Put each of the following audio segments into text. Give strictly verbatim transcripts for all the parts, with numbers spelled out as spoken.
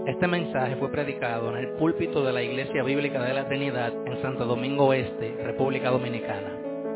Este mensaje fue predicado en el púlpito de la Iglesia Bíblica de la Trinidad en Santo Domingo Este, República Dominicana.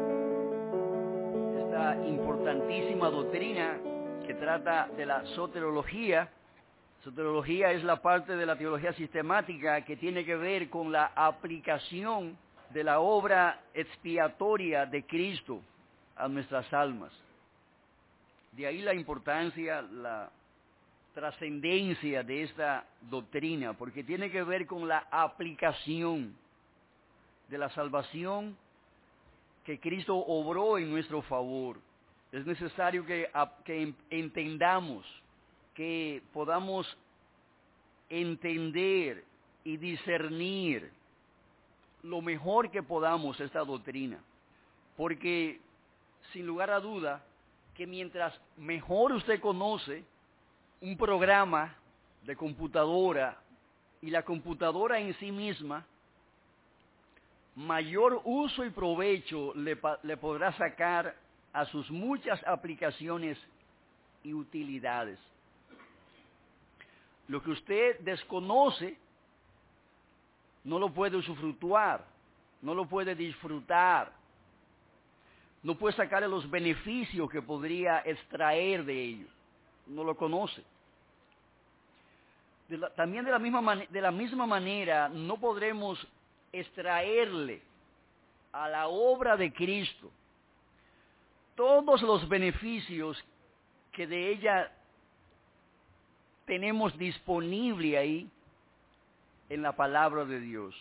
Esta importantísima doctrina que trata de la soteriología. Soteriología es la parte de la teología sistemática que tiene que ver con la aplicación de la obra expiatoria de Cristo a nuestras almas. De ahí la importancia, la trascendencia de esta doctrina, porque tiene que ver con la aplicación de la salvación que Cristo obró en nuestro favor. Es necesario que, que entendamos, que podamos entender y discernir lo mejor que podamos esta doctrina, porque sin lugar a duda que mientras mejor usted conoce un programa de computadora y la computadora en sí misma, mayor uso y provecho le, le podrá sacar a sus muchas aplicaciones y utilidades. Lo que usted desconoce, no lo puede usufructuar, no lo puede disfrutar, no puede sacarle los beneficios que podría extraer de ello, no lo conoce. De la, también de la, misma de la misma manera no podremos extraerle a la obra de Cristo todos los beneficios que de ella tenemos disponible ahí en la palabra de Dios.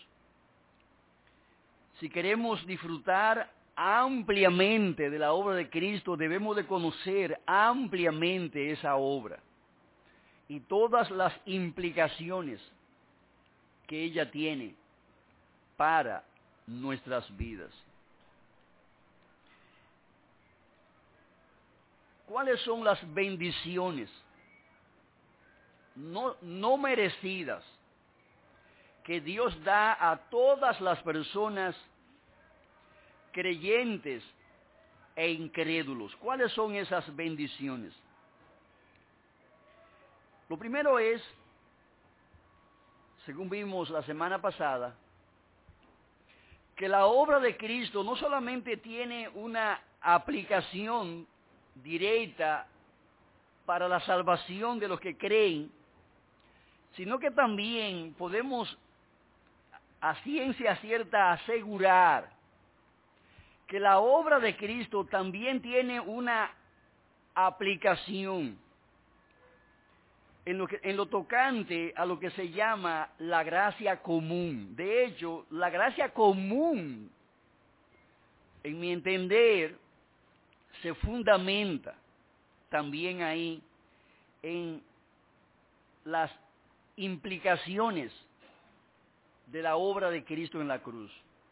Si queremos disfrutar ampliamente de la obra de Cristo, debemos de conocer ampliamente esa obra y todas las implicaciones que ella tiene para nuestras vidas. ¿Cuáles son las bendiciones no, no merecidas que Dios da a todas las personas creyentes e incrédulos? ¿Cuáles son esas bendiciones? Lo primero es, según vimos la semana pasada, que la obra de Cristo no solamente tiene una aplicación directa para la salvación de los que creen, sino que también podemos a ciencia cierta asegurar que la obra de Cristo también tiene una aplicación en lo, que, en lo tocante a lo que se llama la gracia común. De hecho, la gracia común, en mi entender, se fundamenta también ahí en las implicaciones de la obra de Cristo en la cruz.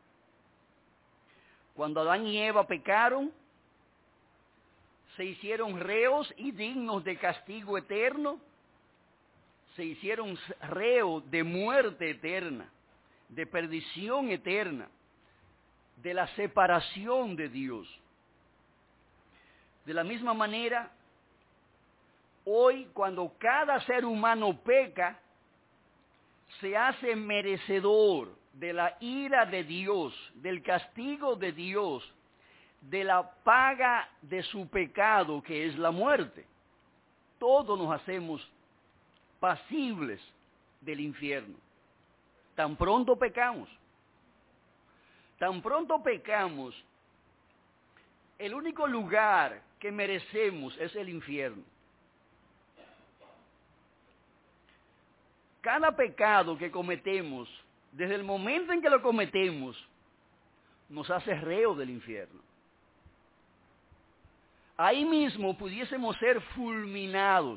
Cuando Adán y Eva pecaron, se hicieron reos y dignos de castigo eterno, se hicieron reos de muerte eterna, de perdición eterna, de la separación de Dios. De la misma manera, hoy cuando cada ser humano peca, se hace merecedor de la ira de Dios, del castigo de Dios, de la paga de su pecado, que es la muerte. Todos nos hacemos pasibles del infierno. Tan pronto pecamos, tan pronto pecamos, el único lugar que merecemos es el infierno. Cada pecado que cometemos, desde el momento en que lo cometemos, nos hace reo del infierno. Ahí mismo pudiésemos ser fulminados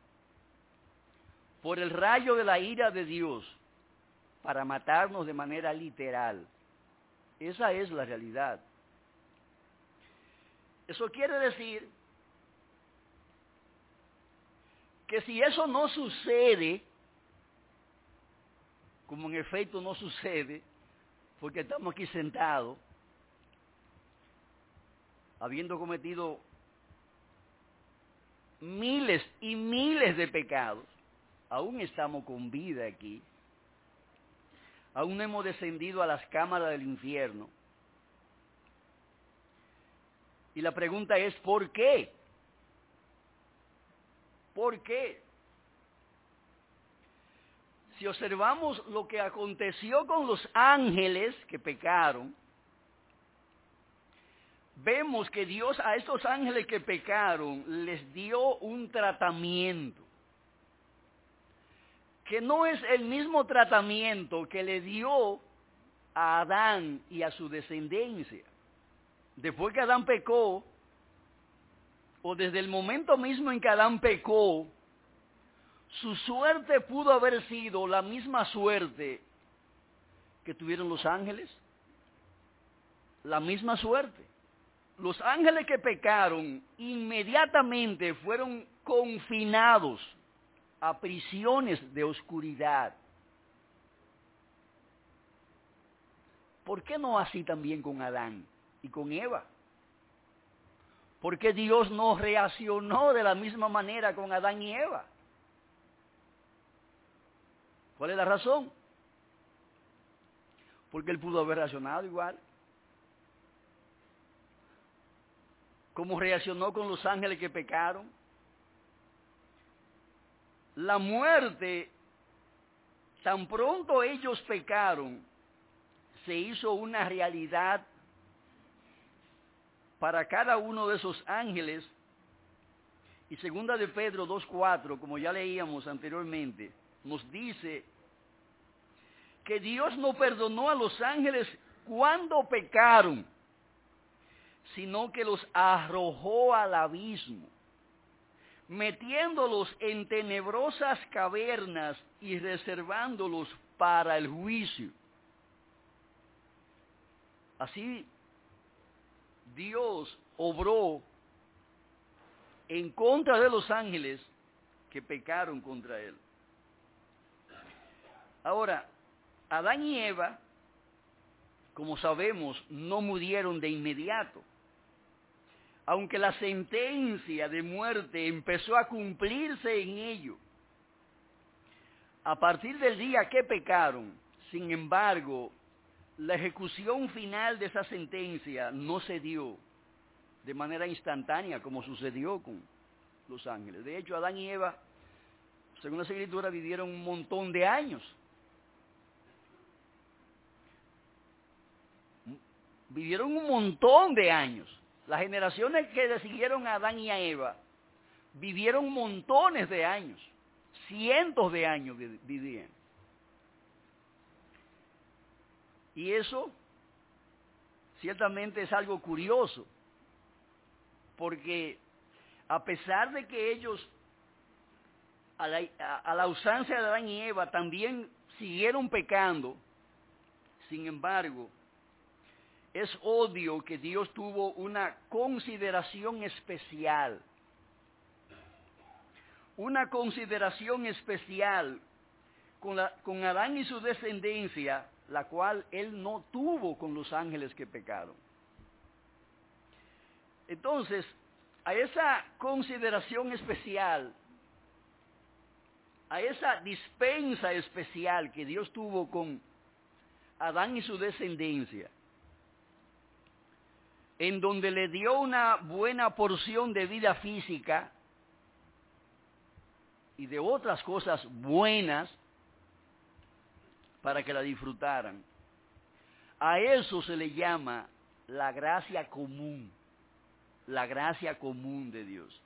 por el rayo de la ira de Dios para matarnos de manera literal. Esa es la realidad. Eso quiere decir que si eso no sucede, como en efecto no sucede, porque estamos aquí sentados, habiendo cometido miles y miles de pecados, aún estamos con vida aquí, aún no hemos descendido a las cámaras del infierno. Y la pregunta es, ¿por qué? ¿Por qué? Si observamos lo que aconteció con los ángeles que pecaron, vemos que Dios a estos ángeles que pecaron les dio un tratamiento, que no es el mismo tratamiento que le dio a Adán y a su descendencia. Después que Adán pecó, o desde el momento mismo en que Adán pecó, su suerte pudo haber sido la misma suerte que tuvieron los ángeles. La misma suerte. Los ángeles que pecaron inmediatamente fueron confinados a prisiones de oscuridad. ¿Por qué no así también con Adán y con Eva? ¿Por qué Dios no reaccionó de la misma manera con Adán y Eva? ¿Cuál es la razón? Porque él pudo haber reaccionado igual. ¿Cómo reaccionó con los ángeles que pecaron? La muerte, tan pronto ellos pecaron, se hizo una realidad para cada uno de esos ángeles. Y segunda de Pedro dos cuatro, como ya leíamos anteriormente, nos dice que Dios no perdonó a los ángeles cuando pecaron, sino que los arrojó al abismo, metiéndolos en tenebrosas cavernas y reservándolos para el juicio. Así, Dios obró en contra de los ángeles que pecaron contra él. Ahora, Adán y Eva, como sabemos, no murieron de inmediato. Aunque la sentencia de muerte empezó a cumplirse en ellos. A partir del día que pecaron, sin embargo, la ejecución final de esa sentencia no se dio de manera instantánea como sucedió con los ángeles. De hecho, Adán y Eva, según la Escritura, vivieron un montón de años. Vivieron un montón de años. Las generaciones que le siguieron a Adán y a Eva vivieron montones de años, cientos de años vivían. Y eso ciertamente es algo curioso, porque a pesar de que ellos, a la, a, a la ausencia de Adán y Eva, también siguieron pecando, sin embargo, es obvio que Dios tuvo una consideración especial, una consideración especial con, la, con Adán y su descendencia, la cual Él no tuvo con los ángeles que pecaron. Entonces, a esa consideración especial, a esa dispensa especial que Dios tuvo con Adán y su descendencia, en donde le dio una buena porción de vida física y de otras cosas buenas para que la disfrutaran. A eso se le llama la gracia común, la gracia común de Dios.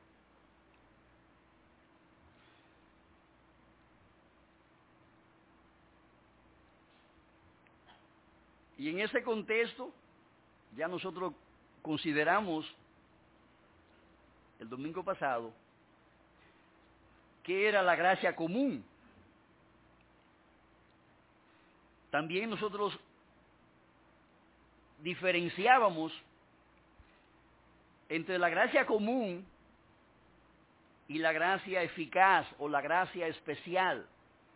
Y en ese contexto, ya nosotros consideramos el domingo pasado que era la gracia común. También nosotros diferenciábamos entre la gracia común y la gracia eficaz o la gracia especial.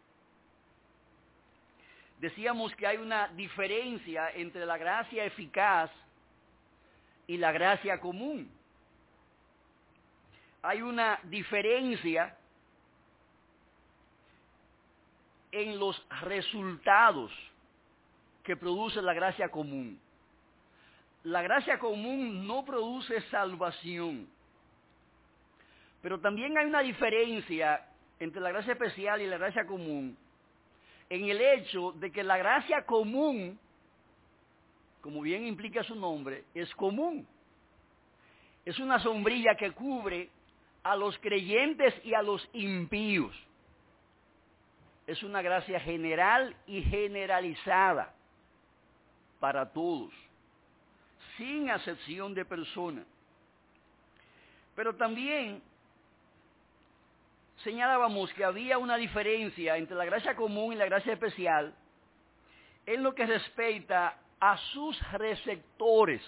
Decíamos que hay una diferencia entre la gracia eficaz y la gracia común. Hay una diferencia en los resultados que produce la gracia común. La gracia común no produce salvación, pero también hay una diferencia entre la gracia especial y la gracia común en el hecho de que la gracia común, como bien implica su nombre, es común. Es una sombrilla que cubre a los creyentes y a los impíos. Es una gracia general y generalizada para todos, sin acepción de persona. Pero también señalábamos que había una diferencia entre la gracia común y la gracia especial en lo que respecta a sus receptores.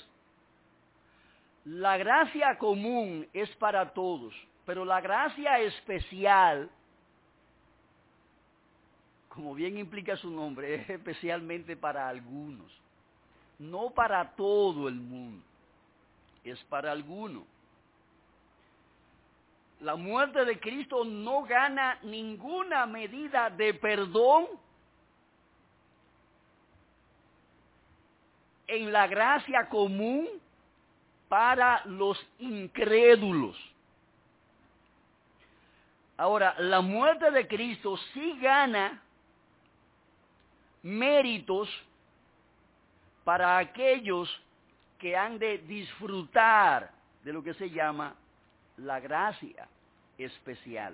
La gracia común es para todos, pero la gracia especial, como bien implica su nombre, es especialmente para algunos. No para todo el mundo, es para algunos. La muerte de Cristo no gana ninguna medida de perdón en la gracia común para los incrédulos. Ahora, la muerte de Cristo sí gana méritos para aquellos que han de disfrutar de lo que se llama la gracia especial.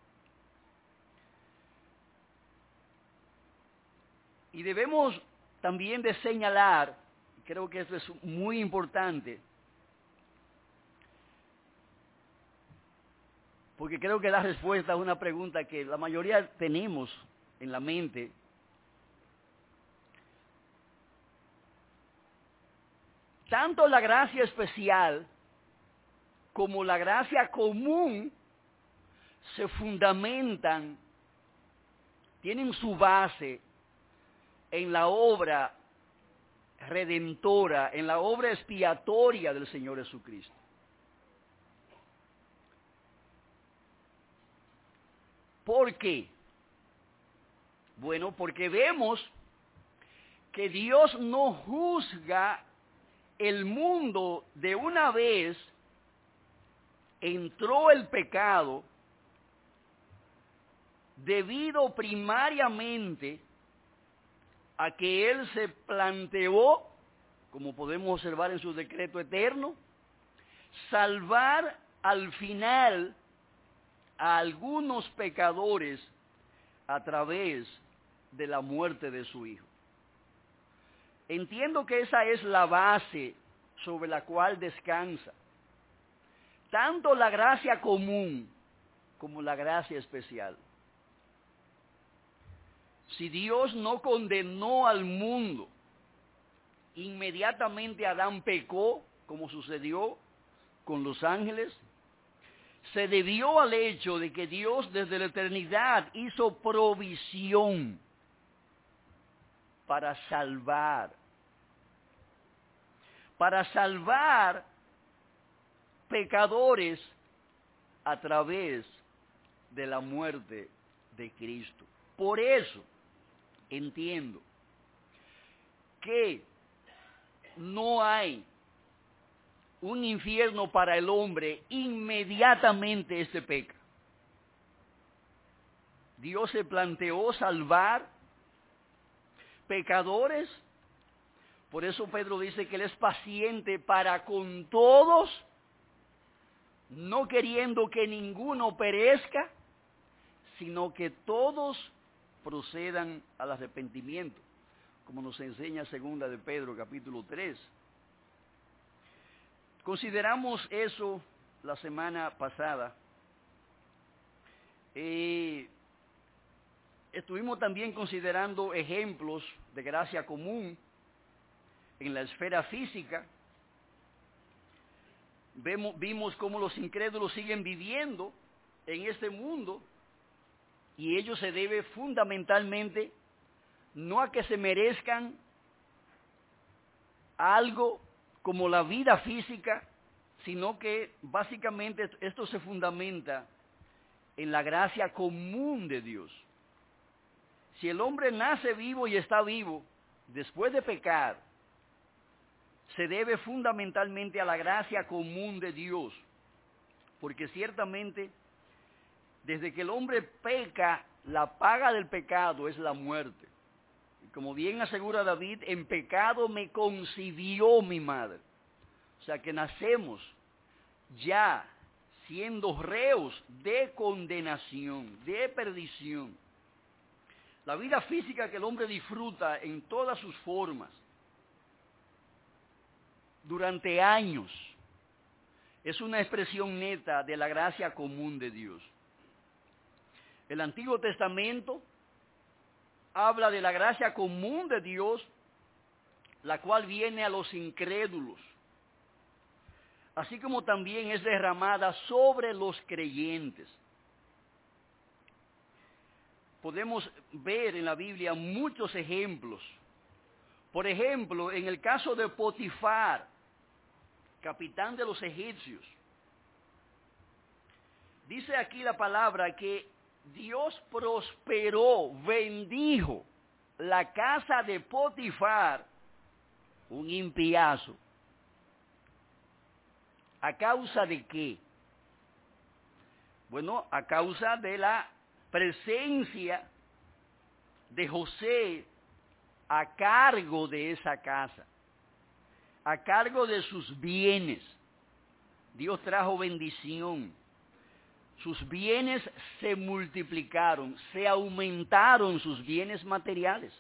Y debemos también de señalar, creo que esto es muy importante, porque creo que da respuesta a una pregunta que la mayoría tenemos en la mente. Tanto la gracia especial como la gracia común se fundamentan, tienen su base en la obra redentora, en la obra expiatoria del Señor Jesucristo. ¿Por qué? Bueno, porque vemos que Dios no juzga el mundo de una vez. Entró el pecado debido primariamente a que Él se planteó, como podemos observar en su decreto eterno, salvar al final a algunos pecadores a través de la muerte de su Hijo. Entiendo que esa es la base sobre la cual descansa tanto la gracia común como la gracia especial. Si Dios no condenó al mundo, inmediatamente Adán pecó, como sucedió con los ángeles, se debió al hecho de que Dios desde la eternidad hizo provisión para salvar, para salvar pecadores a través de la muerte de Cristo. Por eso entiendo que no hay un infierno para el hombre inmediatamente este peca. Dios se planteó salvar pecadores, por eso Pedro dice que Él es paciente para con todos, no queriendo que ninguno perezca, sino que todos procedan al arrepentimiento, como nos enseña segunda de Pedro, capítulo tres. Consideramos eso la semana pasada. Eh, estuvimos también considerando ejemplos de gracia común en la esfera física. Vemos, vimos cómo los incrédulos siguen viviendo en este mundo y ello se debe fundamentalmente no a que se merezcan algo como la vida física, sino que básicamente esto se fundamenta en la gracia común de Dios. Si el hombre nace vivo y está vivo, después de pecar, se debe fundamentalmente a la gracia común de Dios, porque ciertamente, desde que el hombre peca, la paga del pecado es la muerte. Y como bien asegura David, en pecado me concibió mi madre. O sea que nacemos ya siendo reos de condenación, de perdición. La vida física que el hombre disfruta en todas sus formas, durante años, es una expresión neta de la gracia común de Dios. El Antiguo Testamento habla de la gracia común de Dios, la cual viene a los incrédulos, así como también es derramada sobre los creyentes. Podemos ver en la Biblia muchos ejemplos. Por ejemplo, en el caso de Potifar, capitán de los egipcios, dice aquí la palabra que Dios prosperó, bendijo la casa de Potifar, un impiazo. ¿A causa de qué? Bueno, a causa de la presencia de José a cargo de esa casa, a cargo de sus bienes. Dios trajo bendición. Sus bienes se multiplicaron, se aumentaron sus bienes materiales.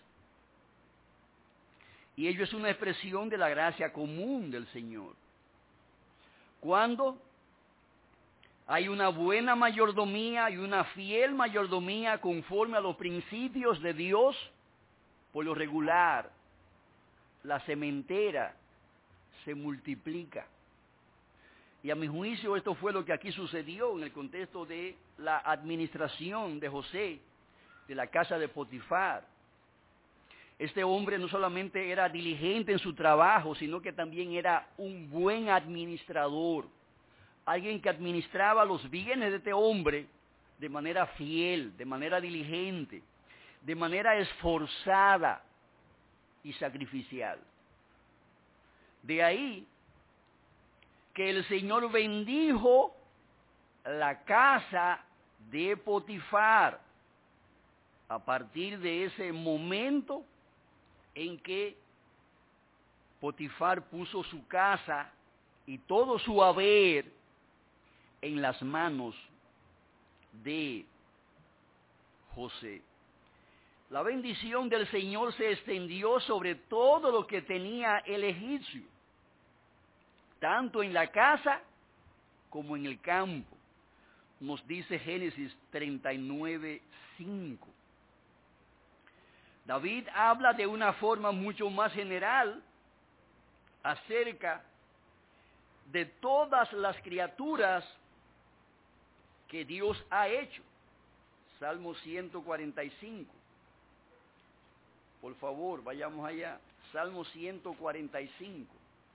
Y ello es una expresión de la gracia común del Señor. Cuando hay una buena mayordomía y una fiel mayordomía conforme a los principios de Dios, por lo regular, la sementera se multiplica. Y a mi juicio esto fue lo que aquí sucedió en el contexto de la administración de José, de la casa de Potifar. Este hombre no solamente era diligente en su trabajo, sino que también era un buen administrador. Alguien que administraba los bienes de este hombre de manera fiel, de manera diligente, de manera esforzada y sacrificial. De ahí que el Señor bendijo la casa de Potifar a partir de ese momento en que Potifar puso su casa y todo su haber en las manos de José. La bendición del Señor se extendió sobre todo lo que tenía el egipcio, tanto en la casa como en el campo, nos dice Génesis treinta y nueve, cinco. David habla de una forma mucho más general acerca de todas las criaturas que Dios ha hecho. Salmo ciento cuarenta y cinco. Por favor, vayamos allá. Salmo ciento cuarenta y cinco.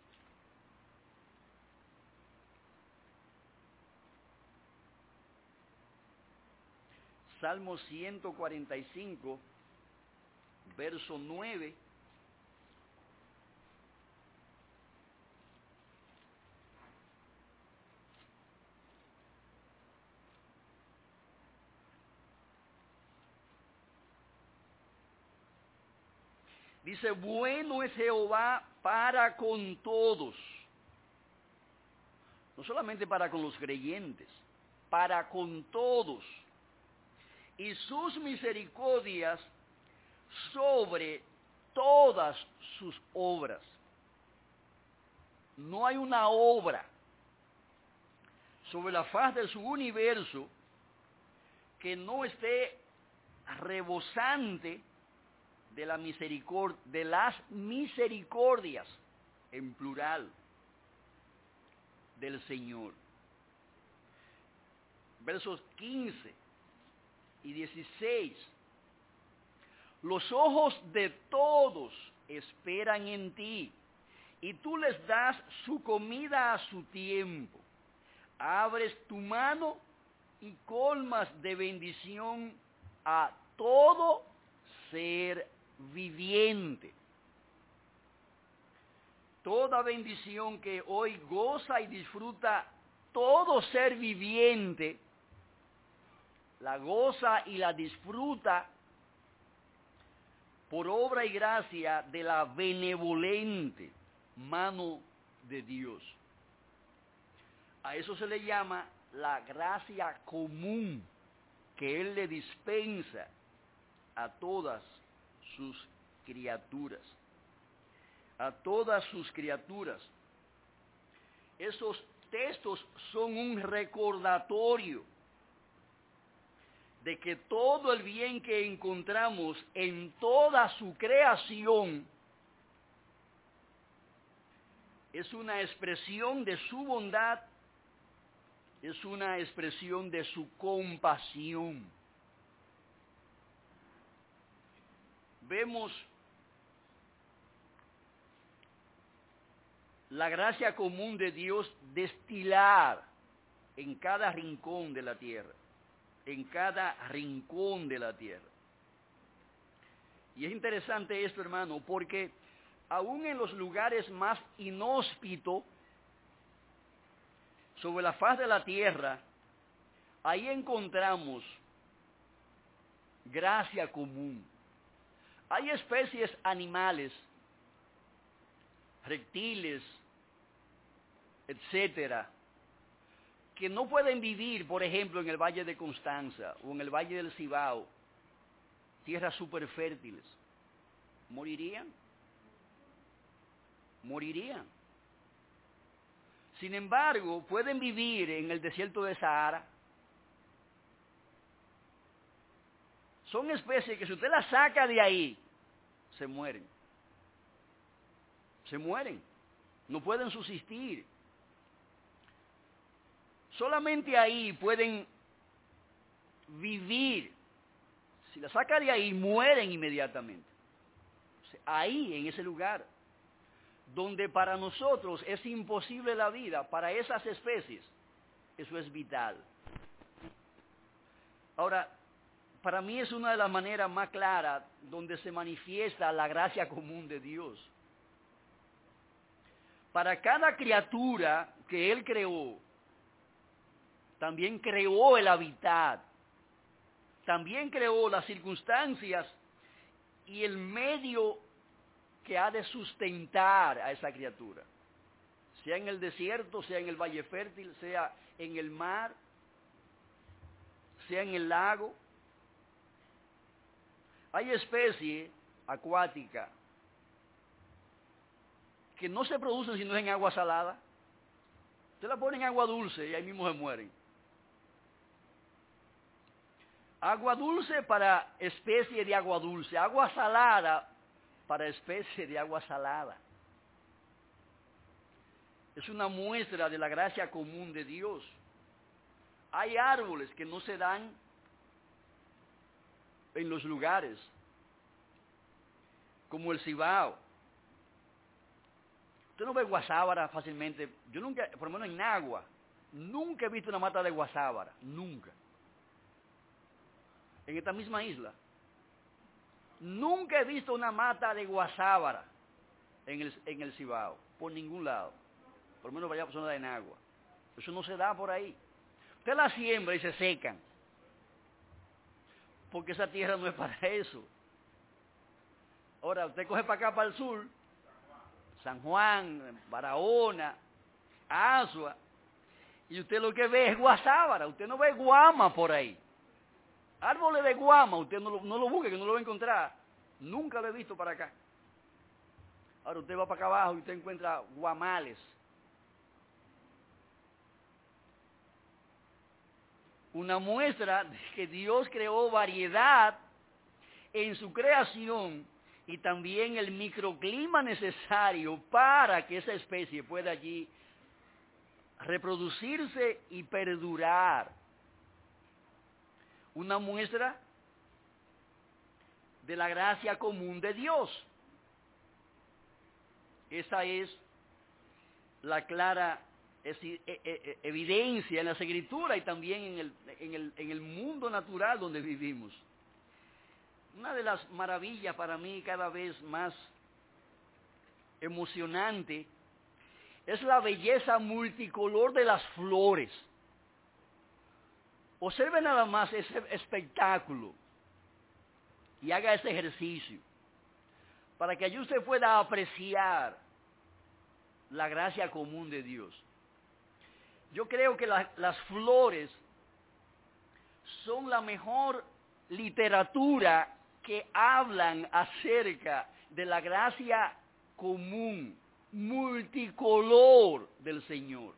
Salmo ciento cuarenta y cinco, verso nueve. Dice, bueno es Jehová para con todos. No solamente para con los creyentes, para con todos. Y sus misericordias sobre todas sus obras. No hay una obra sobre la faz de su universo que no esté rebosante de la misericordia, de las misericordias, en plural, del Señor. Versos quince y dieciséis. Los ojos de todos esperan en ti, y tú les das su comida a su tiempo. Abres tu mano y colmas de bendición a todo ser viviente. Toda bendición que hoy goza y disfruta todo ser viviente, la goza y la disfruta por obra y gracia de la benevolente mano de Dios. A eso se le llama la gracia común que Él le dispensa a todas sus criaturas. A todas sus criaturas. Esos textos son un recordatorio de que todo el bien que encontramos en toda su creación es una expresión de su bondad, es una expresión de su compasión. Vemos la gracia común de Dios destilar en cada rincón de la tierra, en cada rincón de la tierra. Y es interesante esto, hermano, porque aún en los lugares más inhóspitos sobre la faz de la tierra, ahí encontramos gracia común. Hay especies animales, reptiles, etcétera, que no pueden vivir, por ejemplo, en el Valle de Constanza o en el Valle del Cibao, tierras súper fértiles. ¿Morirían? Morirían. Sin embargo, pueden vivir en el desierto de Sahara. Son especies que si usted las saca de ahí, se mueren. Se mueren. No pueden subsistir. Solamente ahí pueden vivir. Si las saca de ahí, mueren inmediatamente. O sea, ahí, en ese lugar, donde para nosotros es imposible la vida, para esas especies, eso es vital. Ahora, para mí es una de las maneras más claras donde se manifiesta la gracia común de Dios. Para cada criatura que Él creó, también creó el hábitat, también creó las circunstancias y el medio que ha de sustentar a esa criatura, sea en el desierto, sea en el valle fértil, sea en el mar, sea en el lago. Hay especies acuáticas que no se producen si no es en agua salada. Usted la pone en agua dulce y ahí mismo se mueren. Agua dulce para especie de agua dulce, agua salada para especie de agua salada. Es una muestra de la gracia común de Dios. Hay árboles que no se dan en los lugares, como el cibao. Usted no ve guasábara fácilmente. Yo nunca, por lo menos en agua, nunca he visto una mata de guasábara, nunca. En esta misma isla, nunca he visto una mata de guasábara en el, en el Cibao, por ningún lado. Por lo menos para allá, por zona de Enagua. Eso no se da por ahí. Usted la siembra y se secan, porque esa tierra no es para eso. Ahora, usted coge para acá, para el sur, San Juan, Barahona, Azua, y usted lo que ve es guasábara, usted no ve guama por ahí. Árboles de guama, usted no lo, no lo busque, que no lo va a encontrar. Nunca lo he visto para acá. Ahora usted va para acá abajo y usted encuentra guamales. Una muestra de que Dios creó variedad en su creación y también el microclima necesario para que esa especie pueda allí reproducirse y perdurar. Una muestra de la gracia común de Dios. Esa es la clara evidencia en las Escrituras y también en el, en el, en el mundo natural donde vivimos. Una de las maravillas para mí cada vez más emocionante es la belleza multicolor de las flores. Observe nada más ese espectáculo y haga ese ejercicio para que allí usted pueda apreciar la gracia común de Dios. Yo creo que la, las flores son la mejor literatura que hablan acerca de la gracia común, multicolor del Señor.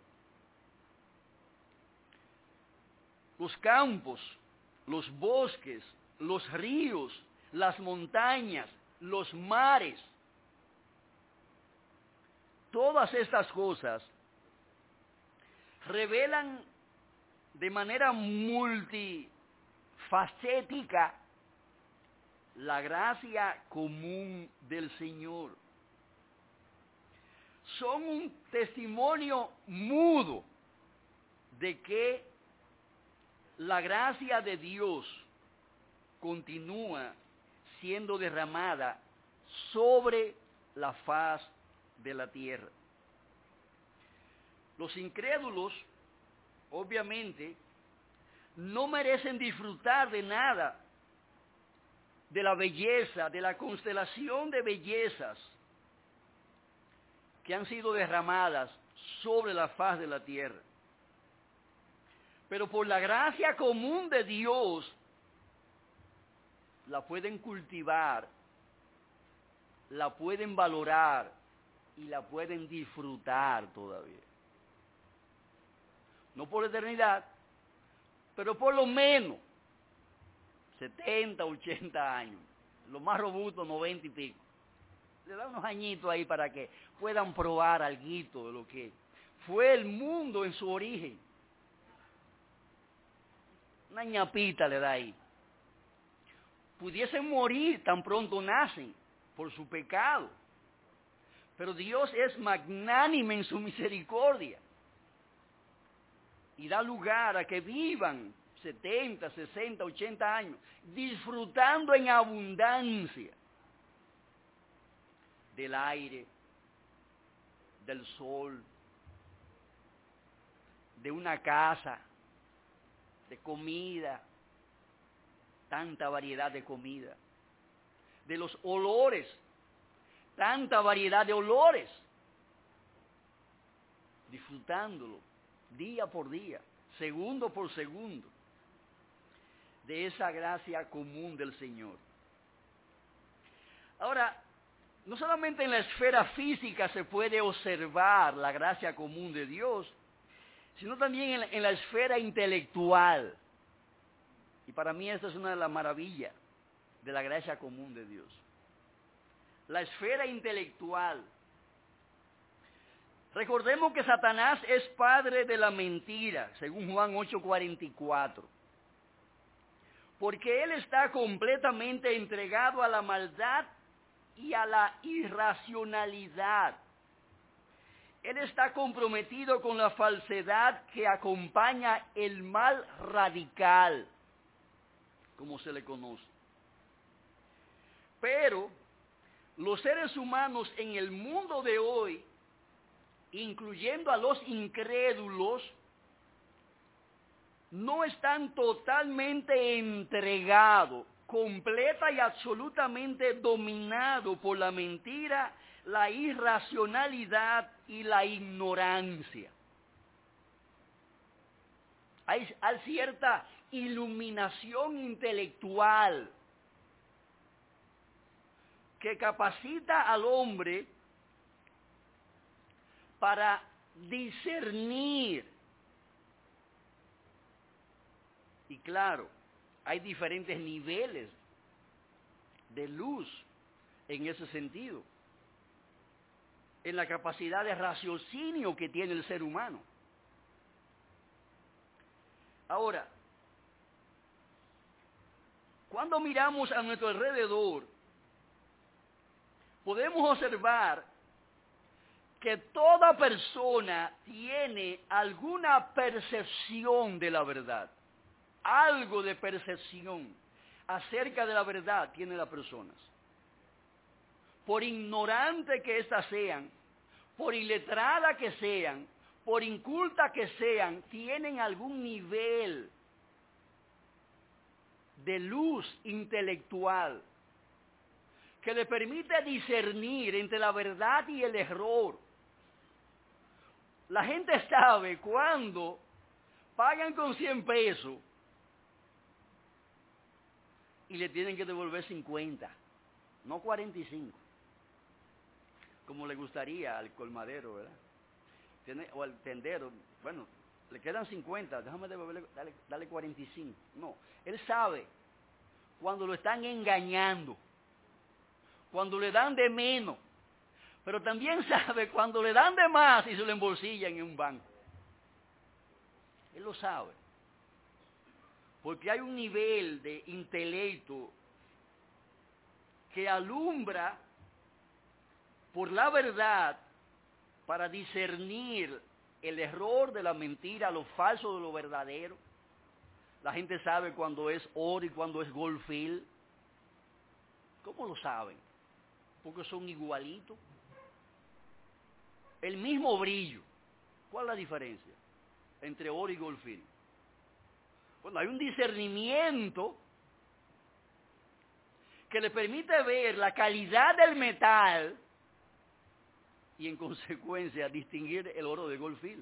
Los campos, los bosques, los ríos, las montañas, los mares, todas estas cosas revelan de manera multifacética la gracia común del Señor. Son un testimonio mudo de que la gracia de Dios continúa siendo derramada sobre la faz de la tierra. Los incrédulos, obviamente, no merecen disfrutar de nada de la belleza, de la constelación de bellezas que han sido derramadas sobre la faz de la tierra. Pero por la gracia común de Dios, la pueden cultivar, la pueden valorar y la pueden disfrutar todavía. No por eternidad, pero por lo menos setenta, ochenta años. Lo más robusto, noventa y pico. Le da unos añitos ahí para que puedan probar alguito de lo que fue el mundo en su origen. Una ñapita le da ahí. Pudiesen morir tan pronto nacen por su pecado. Pero Dios es magnánime en su misericordia. Y da lugar a que vivan setenta, sesenta, ochenta años, disfrutando en abundancia del aire, del sol, de una casa, de comida, tanta variedad de comida, de los olores, tanta variedad de olores, disfrutándolo día por día, segundo por segundo, de esa gracia común del Señor. Ahora, no solamente en la esfera física se puede observar la gracia común de Dios, sino también en la, en la esfera intelectual. Y para mí esta es una de las maravillas de la gracia común de Dios. La esfera intelectual. Recordemos que Satanás es padre de la mentira, según Juan ocho cuarenta y cuatro. Porque él está completamente entregado a la maldad y a la irracionalidad. Él está comprometido con la falsedad que acompaña el mal radical, como se le conoce. Pero los seres humanos en el mundo de hoy, incluyendo a los incrédulos, no están totalmente entregados, completa y absolutamente dominados por la mentira, la irracionalidad y la ignorancia. Hay, hay cierta iluminación intelectual que capacita al hombre para discernir. Y claro, hay diferentes niveles de luz en ese sentido, en la capacidad de raciocinio que tiene el ser humano. Ahora, cuando miramos a nuestro alrededor, podemos observar que toda persona tiene alguna percepción de la verdad, algo de percepción, acerca de la verdad tienen las personas. Por ignorante que éstas sean, por iletrada que sean, por inculta que sean, tienen algún nivel de luz intelectual que le permite discernir entre la verdad y el error. La gente sabe cuando pagan con cien pesos y le tienen que devolver cincuenta, no cuarenta y cinco, como le gustaría al colmadero, ¿verdad? Tiene, o al tendero, bueno, le quedan cincuenta, déjame devolverle, dale, dale cuarenta y cinco. No, él sabe cuando lo están engañando, cuando le dan de menos, pero también sabe cuando le dan de más y se lo embolsillan en un banco. Él lo sabe, porque hay un nivel de intelecto que alumbra por la verdad para discernir el error de la mentira, lo falso de lo verdadero. La gente sabe cuando es oro y cuando es goldfield. ¿Cómo lo saben? Porque son igualitos. El mismo brillo. ¿Cuál es la diferencia entre oro y goldfield? Bueno, hay un discernimiento que le permite ver la calidad del metal y en consecuencia distinguir el oro de goldfield.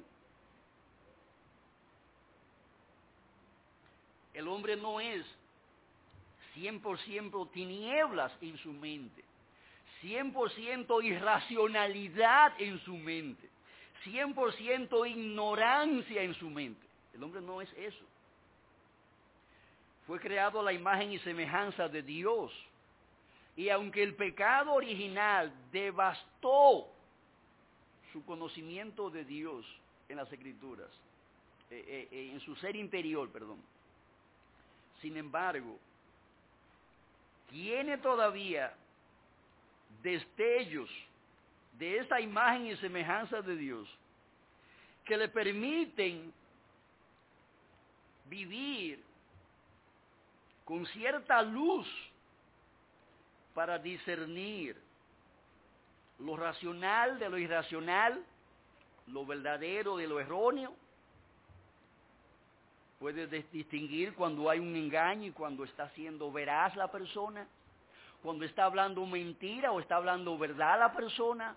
El hombre no es cien por ciento tinieblas en su mente, cien por ciento irracionalidad en su mente, cien por ciento ignorancia en su mente. El hombre no es eso. Fue creado a la imagen y semejanza de Dios. Y aunque el pecado original devastó su conocimiento de Dios en las Escrituras, eh, eh, en su ser interior, perdón, sin embargo, tiene todavía destellos de esa imagen y semejanza de Dios que le permiten vivir con cierta luz para discernir lo racional de lo irracional, lo verdadero de lo erróneo. Puede distinguir cuando hay un engaño y cuando está siendo veraz la persona, cuando está hablando mentira o está hablando verdad la persona.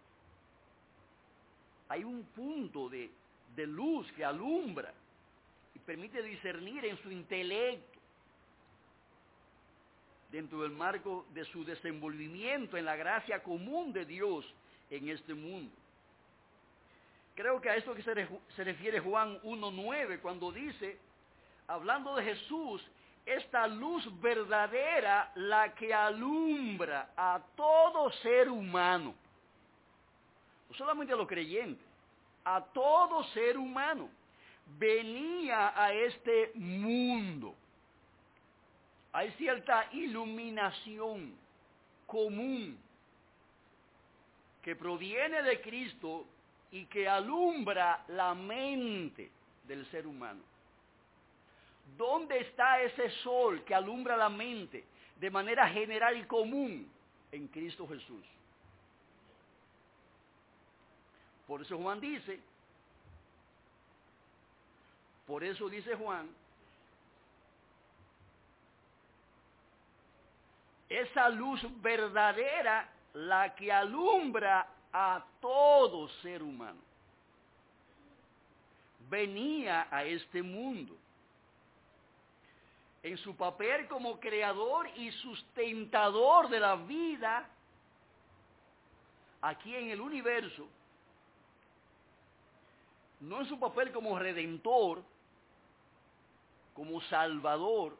Hay un punto de, de luz que alumbra y permite discernir en su intelecto, dentro del marco de su desenvolvimiento en la gracia común de Dios en este mundo. Creo que a esto que se, re, se refiere Juan uno nueve cuando dice, hablando de Jesús, esta luz verdadera la que alumbra a todo ser humano, no solamente a los creyentes, a todo ser humano, venía a este mundo. Hay cierta iluminación común que proviene de Cristo y que alumbra la mente del ser humano. ¿Dónde está ese sol que alumbra la mente de manera general y común? En Cristo Jesús. Por eso Juan dice, por eso dice Juan, esa luz verdadera, la que alumbra a todo ser humano, venía a este mundo en su papel como creador y sustentador de la vida aquí en el universo, no en su papel como redentor, como salvador,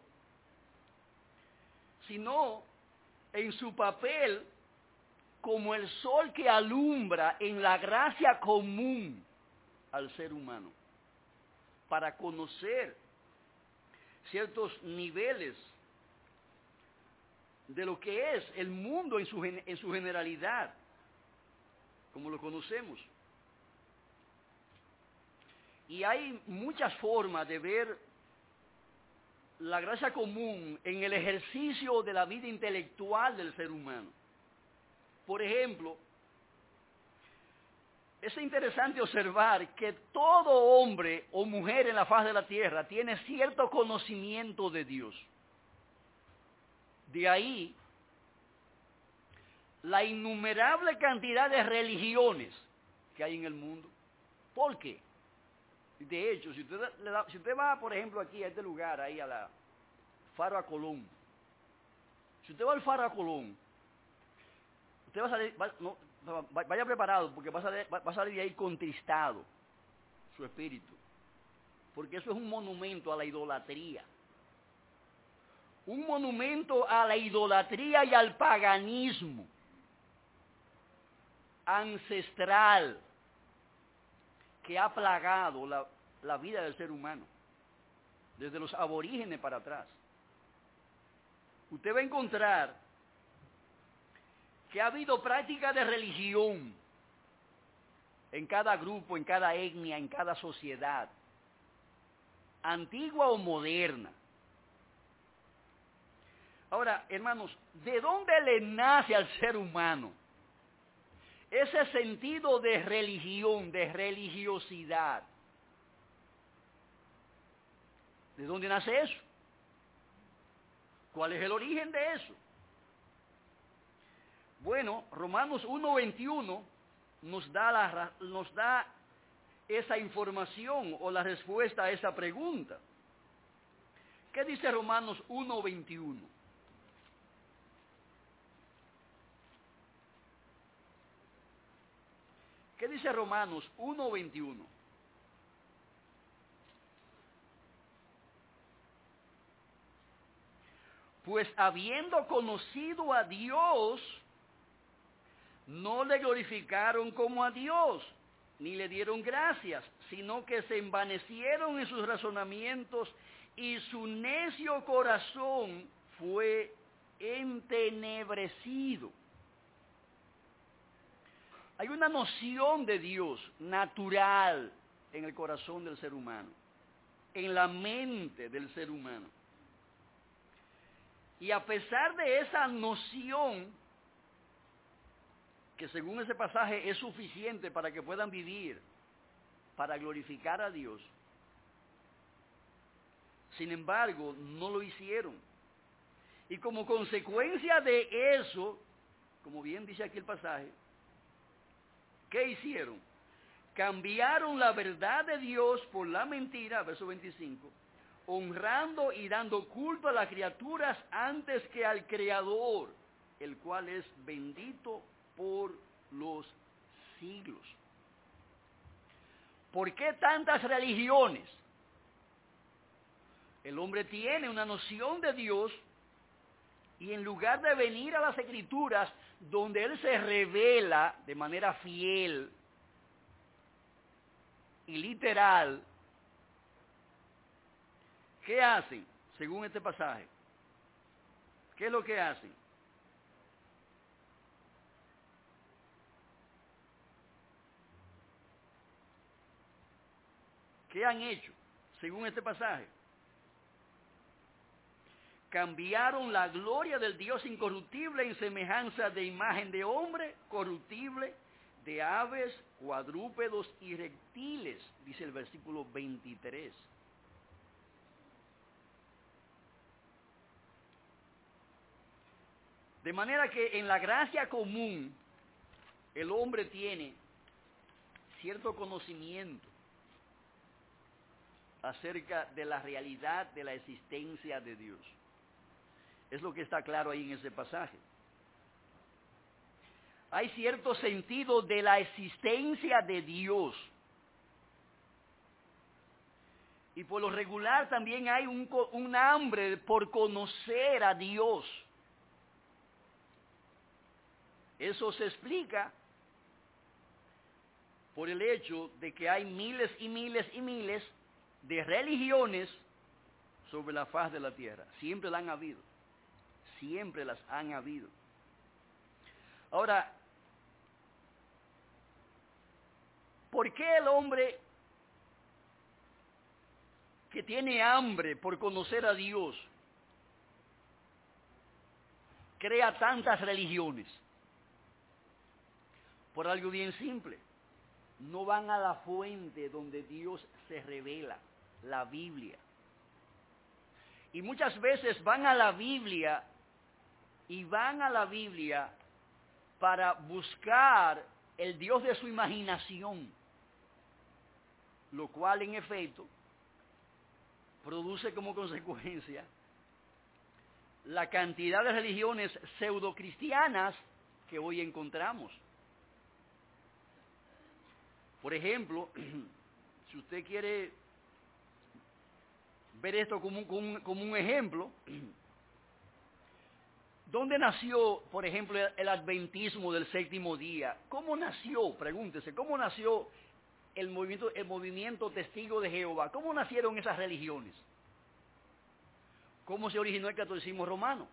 sino en su papel como el sol que alumbra en la gracia común al ser humano, para conocer ciertos niveles de lo que es el mundo en su, en su generalidad, como lo conocemos. Y hay muchas formas de ver la gracia común en el ejercicio de la vida intelectual del ser humano. Por ejemplo, es interesante observar que todo hombre o mujer en la faz de la tierra tiene cierto conocimiento de Dios. De ahí la innumerable cantidad de religiones que hay en el mundo. ¿Por qué? De hecho, si usted, le da, si usted va, por ejemplo, aquí a este lugar, ahí a la Faro a Colón, si usted va al Faro a Colón, usted va a salir, va, no, vaya preparado, porque va a, salir, va, va a salir de ahí contristado su espíritu, porque eso es un monumento a la idolatría, un monumento a la idolatría y al paganismo ancestral que ha plagado la, la vida del ser humano, desde los aborígenes para atrás. Usted va a encontrar que ha habido práctica de religión en cada grupo, en cada etnia, en cada sociedad, antigua o moderna. Ahora, hermanos, ¿de dónde le nace al ser humano ese sentido de religión, de religiosidad? ¿De dónde nace eso? ¿Cuál es el origen de eso? Bueno, Romanos uno veintiuno nos da, la, nos da esa información o la respuesta a esa pregunta. ¿Qué dice Romanos uno veintiuno? ¿Qué dice Romanos uno veintiuno? Pues habiendo conocido a Dios, no le glorificaron como a Dios, ni le dieron gracias, sino que se envanecieron en sus razonamientos y su necio corazón fue entenebrecido. Hay una noción de Dios natural en el corazón del ser humano, en la mente del ser humano. Y a pesar de esa noción, que según ese pasaje es suficiente para que puedan vivir, para glorificar a Dios, sin embargo, no lo hicieron. Y como consecuencia de eso, como bien dice aquí el pasaje, ¿qué hicieron? Cambiaron la verdad de Dios por la mentira, verso veinticinco, honrando y dando culto a las criaturas antes que al Creador, el cual es bendito por los siglos. ¿Por qué tantas religiones? El hombre tiene una noción de Dios y en lugar de venir a las Escrituras, donde Él se revela de manera fiel y literal, ¿qué hacen según este pasaje? ¿Qué es lo que hacen? ¿Qué han hecho según este pasaje? Cambiaron la gloria del Dios incorruptible en semejanza de imagen de hombre corruptible, de aves, cuadrúpedos y reptiles, dice el versículo veintitrés. De manera que en la gracia común el hombre tiene cierto conocimiento acerca de la realidad de la existencia de Dios. Es lo que está claro ahí en ese pasaje. Hay cierto sentido de la existencia de Dios. Y por lo regular también hay un, un hambre por conocer a Dios. Eso se explica por el hecho de que hay miles y miles y miles de religiones sobre la faz de la tierra. Siempre la han habido. Siempre las han habido. Ahora, ¿por qué el hombre que tiene hambre por conocer a Dios crea tantas religiones? Por algo bien simple. No van a la fuente donde Dios se revela, la Biblia. Y muchas veces van a la Biblia y van a la Biblia para buscar el Dios de su imaginación, lo cual en efecto produce como consecuencia la cantidad de religiones pseudocristianas que hoy encontramos. Por ejemplo, si usted quiere ver esto como un, como un, como un ejemplo, ¿dónde nació, por ejemplo, el adventismo del séptimo día? ¿Cómo nació? Pregúntese, ¿cómo nació el movimiento, el movimiento Testigo de Jehová? ¿Cómo nacieron esas religiones? ¿Cómo se originó el catolicismo romano?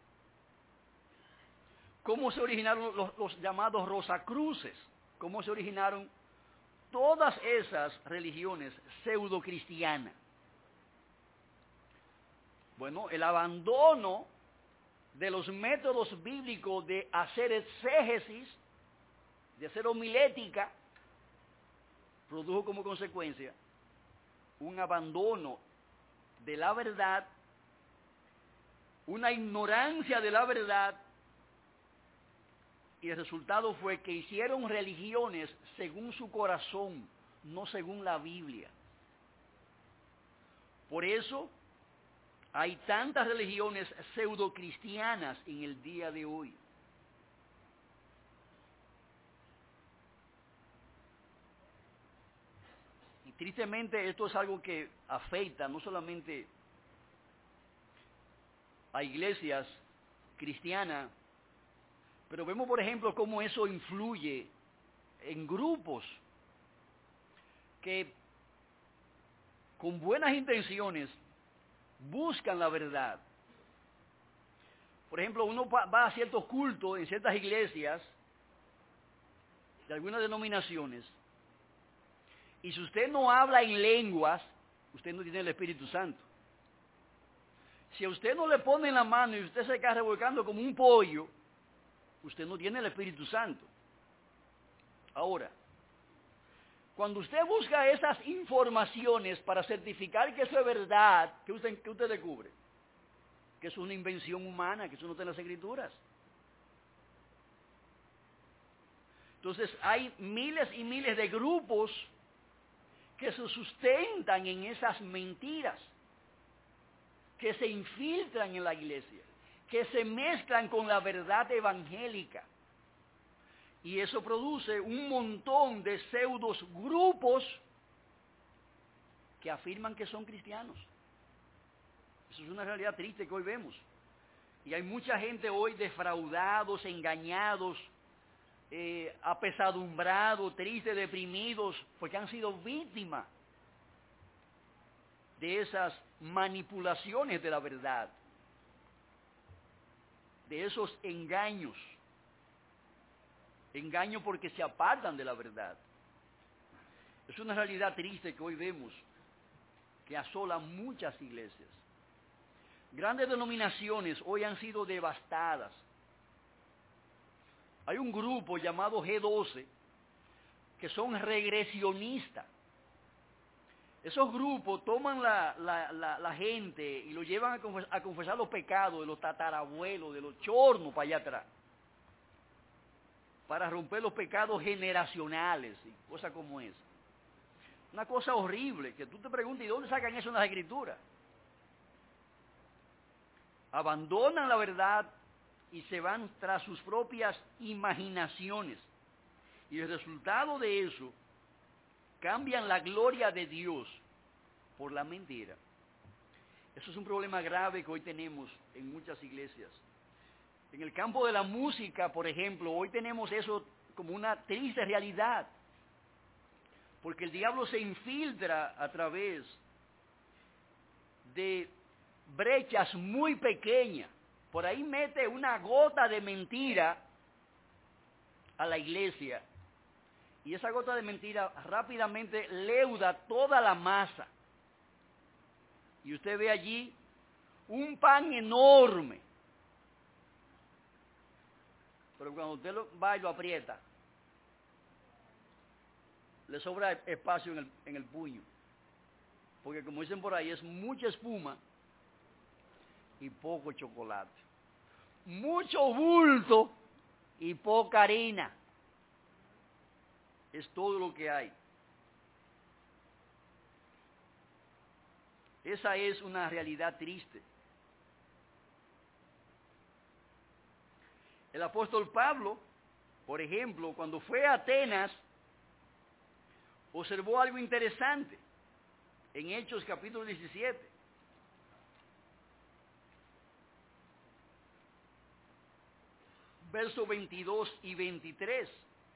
¿Cómo se originaron los, los llamados Rosacruces? ¿Cómo se originaron todas esas religiones pseudocristianas? Bueno, el abandono de los métodos bíblicos de hacer exégesis, de hacer homilética, produjo como consecuencia un abandono de la verdad, una ignorancia de la verdad, y el resultado fue que hicieron religiones según su corazón, no según la Biblia. Por eso hay tantas religiones pseudocristianas en el día de hoy. Y tristemente esto es algo que afecta no solamente a iglesias cristianas, pero vemos por ejemplo cómo eso influye en grupos que con buenas intenciones buscan la verdad. Por ejemplo, uno va a ciertos cultos en ciertas iglesias de algunas denominaciones, y si usted no habla en lenguas, usted no tiene el Espíritu Santo. Si a usted no le ponen la mano y usted se queda revolcando como un pollo, usted no tiene el Espíritu Santo. Ahora, cuando usted busca esas informaciones para certificar que eso es verdad, ¿qué usted, qué usted descubre? Que es una invención humana, que eso no está en las Escrituras. Entonces hay miles y miles de grupos que se sustentan en esas mentiras, que se infiltran en la iglesia, que se mezclan con la verdad evangélica. Y eso produce un montón de pseudos grupos que afirman que son cristianos. Eso es una realidad triste que hoy vemos. Y hay mucha gente hoy defraudados, engañados, eh, apesadumbrados, tristes, deprimidos, porque han sido víctimas de esas manipulaciones de la verdad, de esos engaños. Engaño porque se apartan de la verdad. Es una realidad triste que hoy vemos, que asola muchas iglesias. Grandes denominaciones hoy han sido devastadas. Hay un grupo llamado G doce que son regresionistas. Esos grupos toman la, la, la, la gente y lo llevan a, confes a confesar los pecados de los tatarabuelos, de los chornos para allá atrás, para romper los pecados generacionales y cosas como esa. Una cosa horrible, que tú te preguntas, ¿y dónde sacan eso en las Escrituras? Abandonan la verdad y se van tras sus propias imaginaciones. Y el resultado de eso, cambian la gloria de Dios por la mentira. Eso es un problema grave que hoy tenemos en muchas iglesias. En el campo de la música, por ejemplo, hoy tenemos eso como una triste realidad, porque el diablo se infiltra a través de brechas muy pequeñas. Por ahí mete una gota de mentira a la iglesia, y esa gota de mentira rápidamente leuda toda la masa. y usted ve allí un pan enorme. Pero cuando usted lo va y lo aprieta, le sobra espacio en el, en el puño. Porque como dicen por ahí, es mucha espuma y poco chocolate. Mucho bulto y poca harina. Es todo lo que hay. Esa es una realidad triste. El apóstol Pablo, por ejemplo, cuando fue a Atenas, observó algo interesante en Hechos capítulo diecisiete. Versos veintidós y veintitrés.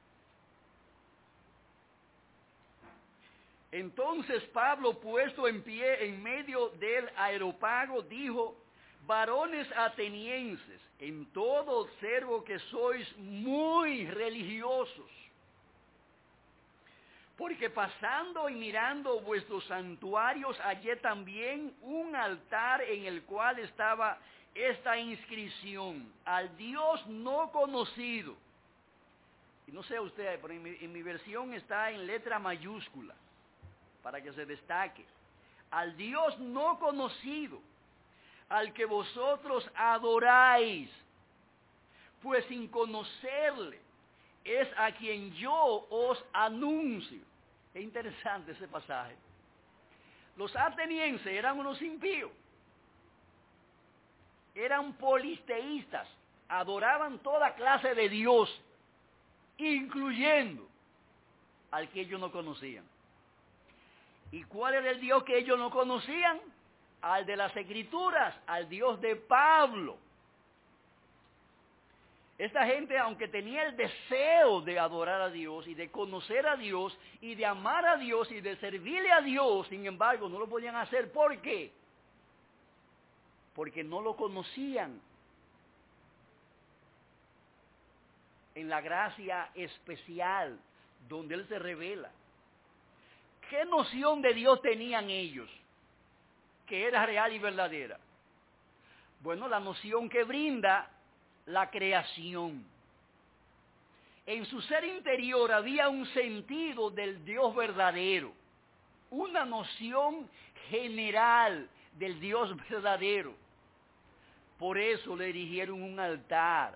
Entonces Pablo, puesto en pie en medio del aerópago, dijo: varones atenienses, en todo observo que sois muy religiosos, porque pasando y mirando vuestros santuarios hallé también un altar en el cual estaba esta inscripción: al Dios no conocido. Y no sé usted, pero en mi, en mi versión está en letra mayúscula, para que se destaque: al Dios no conocido, al que vosotros adoráis, pues sin conocerle es a quien yo os anuncio. Qué interesante ese pasaje. Los atenienses eran unos impíos, eran polisteístas, adoraban toda clase de dios, incluyendo al que ellos no conocían. ¿Y cuál era el Dios que ellos no conocían? Al de las Escrituras, al Dios de Pablo. Esta gente, aunque tenía el deseo de adorar a Dios y de conocer a Dios y de amar a Dios y de servirle a Dios, sin embargo, no lo podían hacer. ¿Por qué? Porque no lo conocían en la gracia especial donde Él se revela. ¿Qué noción de Dios tenían ellos que era real y verdadera? Bueno, la noción que brinda la creación. En su ser interior había un sentido del Dios verdadero, una noción general del Dios verdadero. Por eso le erigieron un altar.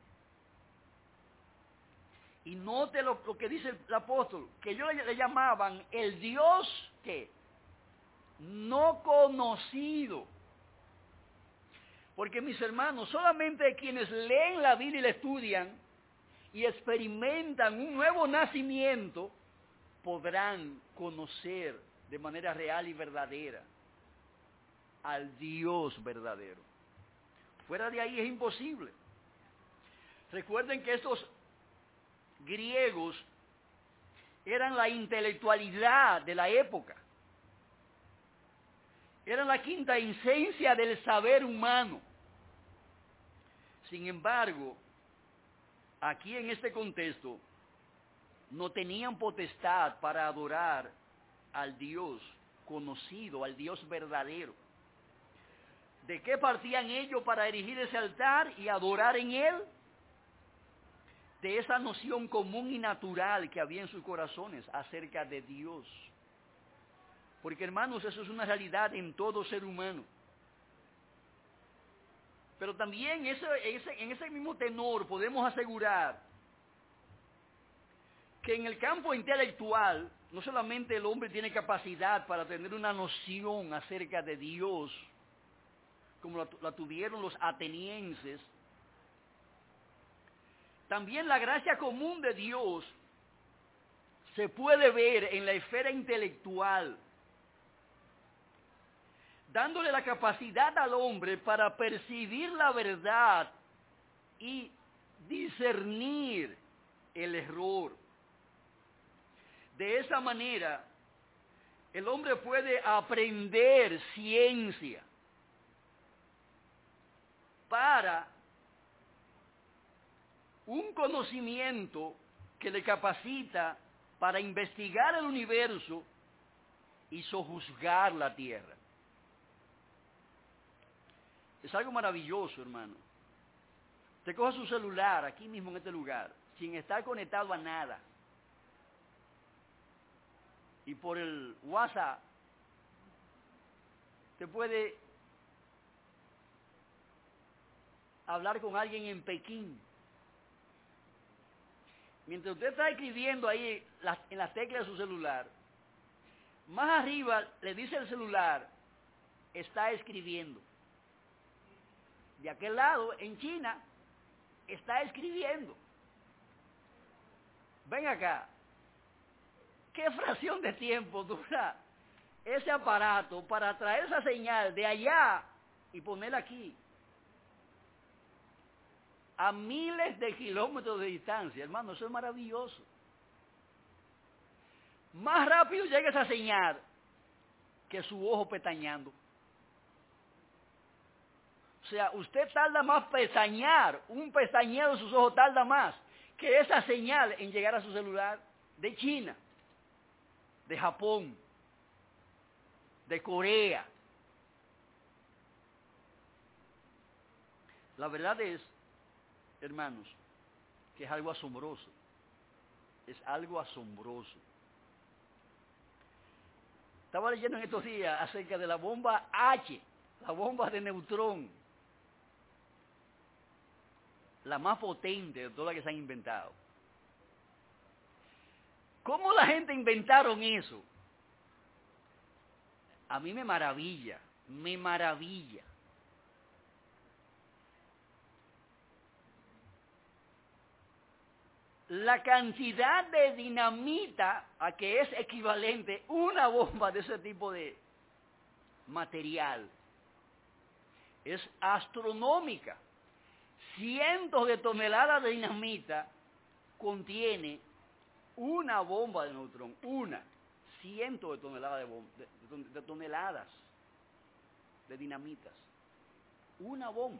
Y note lo, lo que dice el apóstol, que ellos le, le llamaban el Dios que no conocido. Porque mis hermanos, solamente quienes leen la Biblia y la estudian y experimentan un nuevo nacimiento podrán conocer de manera real y verdadera al Dios verdadero. Fuera de ahí es imposible. Recuerden que estos griegos eran la intelectualidad de la época. Eran la quinta esencia del saber humano. Sin embargo, aquí en este contexto, no tenían potestad para adorar al Dios conocido, al Dios verdadero. ¿De qué partían ellos para erigir ese altar y adorar en él? De esa noción común y natural que había en sus corazones acerca de Dios. Porque, hermanos, eso es una realidad en todo ser humano. Pero también ese, ese, en ese mismo tenor podemos asegurar que en el campo intelectual no solamente el hombre tiene capacidad para tener una noción acerca de Dios, como la, la tuvieron los atenienses, también la gracia común de Dios se puede ver en la esfera intelectual, dándole la capacidad al hombre para percibir la verdad y discernir el error. De esa manera, el hombre puede aprender ciencia para un conocimiento que le capacita para investigar el universo y sojuzgar la tierra. Es algo maravilloso, hermano. Usted coge su celular aquí mismo en este lugar, sin estar conectado a nada. Y por el WhatsApp, usted puede hablar con alguien en Pekín. Mientras usted está escribiendo ahí las, en las teclas de su celular, más arriba le dice el celular, está escribiendo. De aquel lado, en China, está escribiendo. Ven acá. ¿Qué fracción de tiempo dura ese aparato para traer esa señal de allá y ponerla aquí? A miles de kilómetros de distancia, hermano, eso es maravilloso. Más rápido llega esa señal que su ojo pestañeando. O sea, usted tarda más pestañear, un pestañeo de sus ojos tarda más que esa señal en llegar a su celular de China, de Japón, de Corea. La verdad es, hermanos, que es algo asombroso. Es algo asombroso. Estaba leyendo en estos días acerca de la bomba H, la bomba de neutrón, la más potente de todas las que se han inventado. ¿Cómo la gente inventaron eso? A mí me maravilla, me maravilla. La cantidad de dinamita a que es equivalente una bomba de ese tipo de material es astronómica. Cientos de toneladas de dinamita contiene una bomba de neutrón, una, cientos de toneladas de, bomba, de, de toneladas de dinamitas, una bomba.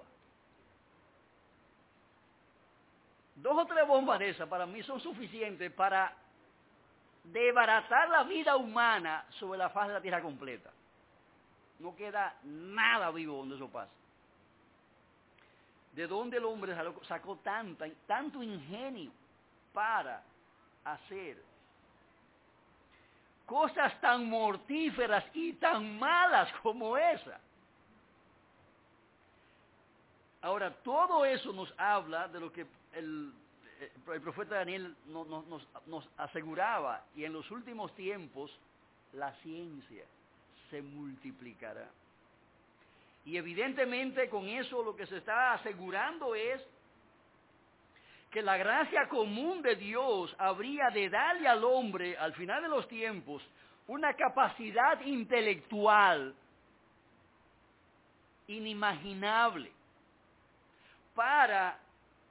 Dos o tres bombas de esas para mí son suficientes para desbaratar la vida humana sobre la faz de la Tierra completa. No queda nada vivo donde eso pasa. ¿De dónde el hombre sacó tanta, tanto ingenio para hacer cosas tan mortíferas y tan malas como esa? Ahora, todo eso nos habla de lo que el, el profeta Daniel nos, nos, nos aseguraba, y en los últimos tiempos la ciencia se multiplicará. Y evidentemente con eso lo que se está asegurando es que la gracia común de Dios habría de darle al hombre, al final de los tiempos, una capacidad intelectual inimaginable para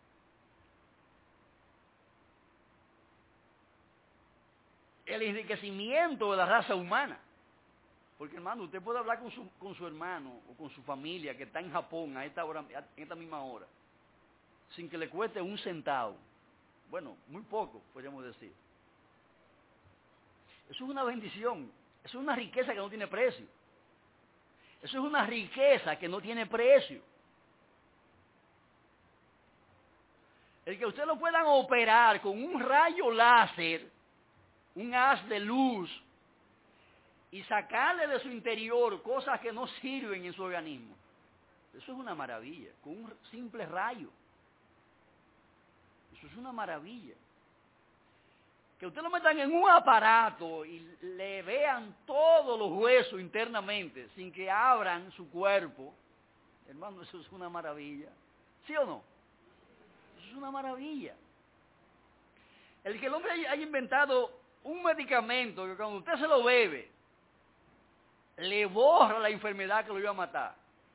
el enriquecimiento de la raza humana. Porque, hermano, usted puede hablar con su, con su hermano o con su familia que está en Japón a esta hora, en esta misma hora, sin que le cueste un centavo. Bueno, muy poco, podríamos decir. Eso es una bendición. Eso es una riqueza que no tiene precio. Eso es una riqueza que no tiene precio. El que usted lo puedan operar con un rayo láser, un haz de luz, y sacarle de su interior cosas que no sirven en su organismo. Eso es una maravilla, con un simple rayo. Eso es una maravilla. Que usted lo metan en un aparato y le vean todos los huesos internamente, sin que abran su cuerpo. Hermano, eso es una maravilla. ¿Sí o no? Eso es una maravilla. El que el hombre haya inventado un medicamento que cuando usted se lo bebe, le borra la enfermedad que lo iba a matar.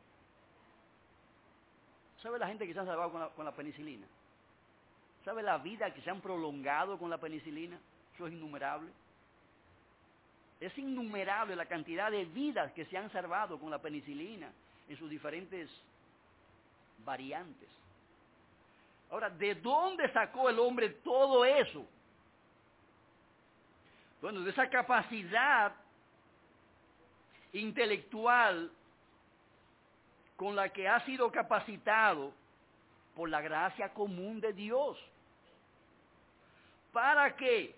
¿Sabe la gente que se ha salvado con la, con la penicilina? ¿Sabe la vida que se han prolongado con la penicilina? Eso es innumerable. Es innumerable la cantidad de vidas que se han salvado con la penicilina en sus diferentes variantes. Ahora, ¿de dónde sacó el hombre todo eso? Bueno, de esa capacidad intelectual con la que has sido capacitado por la gracia común de Dios. ¿Para qué?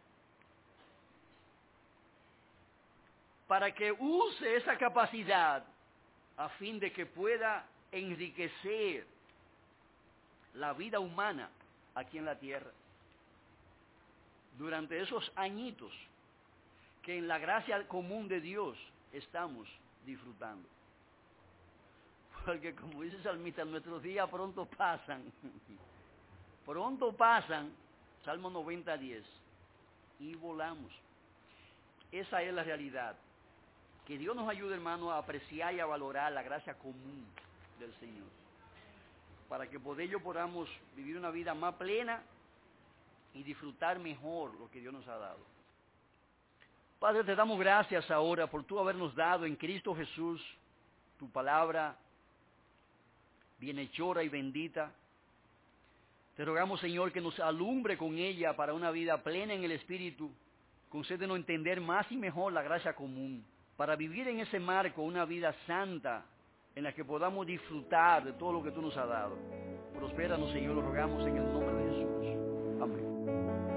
Para que use esa capacidad a fin de que pueda enriquecer la vida humana aquí en la tierra. Durante esos añitos que en la gracia común de Dios estamos disfrutando. Porque como dice el salmista, nuestros días pronto pasan. Pronto pasan, Salmo noventa, diez, y volamos. Esa es la realidad. Que Dios nos ayude, hermano, a apreciar y a valorar la gracia común del Señor. Para que por ello podamos vivir una vida más plena y disfrutar mejor lo que Dios nos ha dado. Padre, te damos gracias ahora por tú habernos dado en Cristo Jesús tu palabra bienhechora y bendita. Te rogamos, Señor, que nos alumbre con ella para una vida plena en el Espíritu. Concédenos entender más y mejor la gracia común, para vivir en ese marco una vida santa en la que podamos disfrutar de todo lo que tú nos has dado. Prospéranos, Señor, lo rogamos en el nombre de Jesús. Amén.